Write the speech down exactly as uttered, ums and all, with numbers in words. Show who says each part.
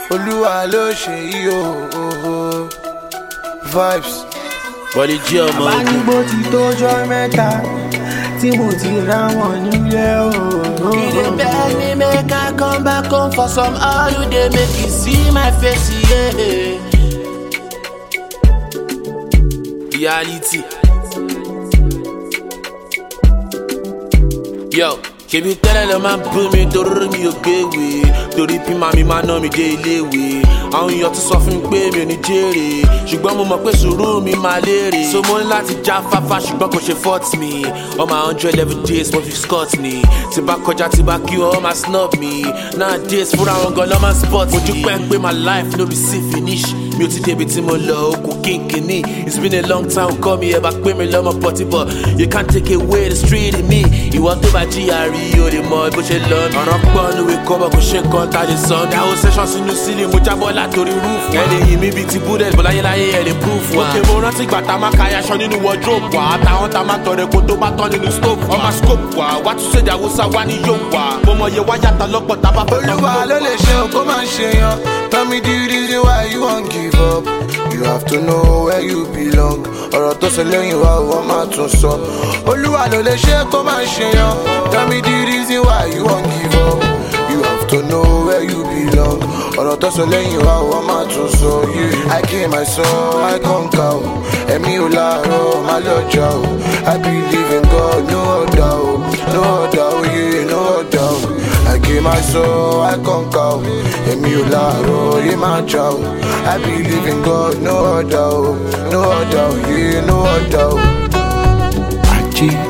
Speaker 1: Olúwa ló ṣe yí o. Vibes.
Speaker 2: Bọ́lí jí ọmọ ogun.
Speaker 3: Àbánigbó ti tójọ́ mẹ́ta tí mo ti rá wọn nílé o.
Speaker 2: You dey beg me make I come back home for some holiday, make you see my face, yeah. Reality. Yo, ṣebí tẹ́lẹ̀ lọ máa ń bú mi torí mi ò gbéwé, torí bí màmí máa ná mi dé iléèwé. Àwọn èèyàn ti sọ fún mi pé mi ò ní jèrè, ṣùgbọ́n mo mọ̀ pé sùúrù mi máa lérè. So mo ní láti já fáfá ṣùgbọ́n kò ṣe fault mi. All my hundred eleven days mo fi scott ni. Tí bá kọjá tí bá kí wọ́n máa snub mi. Nowadays fúnra wọn gan lọ́ máa spot mi. Mo dúpẹ́ pé my life no be see finish. Mi ò ti débi tí mo lọ okùn kínkínní. It's been a long time kọ́ mi ẹ̀ bá pé mi lọ́mọ pọ̀tí but you can't take away the street in me. Ìwọ tó bá jíyà rí o lè mọ bó ṣe lọ. Ọ̀rọ̀ pọ̀ lówe kọ́bọ̀ kò ṣe nǹkan ta lè sọ. Dáwọ́ session sínú sílẹ̀ mo jábọ́ látòrí roof. Ẹ lè yìn mí bíi ti bullet bọ̀ láyéláyé ẹ lè proof wa. Òkè mo rántí gbà tá máa ka aṣọ nínú wardrobe wa. Àtàwọn tá máa tọrẹ kó tó bá tán nínú stove wa. Ọmọ scope wa, wá tún ṣèdè àwòsá wa ní yóò wá. Mo mọ iye wáyà ta lọ́pọ̀ tá bá fẹ́ tán.
Speaker 1: Olúwa ló lè ṣe o kó máa ṣe yan. Tell me the reason why you won't give up. You have to know where you belong. Ọ̀rọ̀ tó ṣe lẹ́yìn wa wọ́n máa tún sọ. Olúwa ló lè ṣe kó máa ṣe yan. Tell me the reason why you won't give up. You have to know where you belong. Ọ̀rọ̀ tó ṣe lẹ́yìn wa wọ́n máa tún sọ. I came, I saw, I conquer o. Ẹ̀mí ò láàárọ̀, má lọ́jà o. I believe in God, no other o. No other o, yeah, no other o. I came, I saw, I conquer o. Ẹ̀mí ò láàárọ̀, yé má jà o. I believe in God, no other o. No other o, yeah, no other o. Ajé.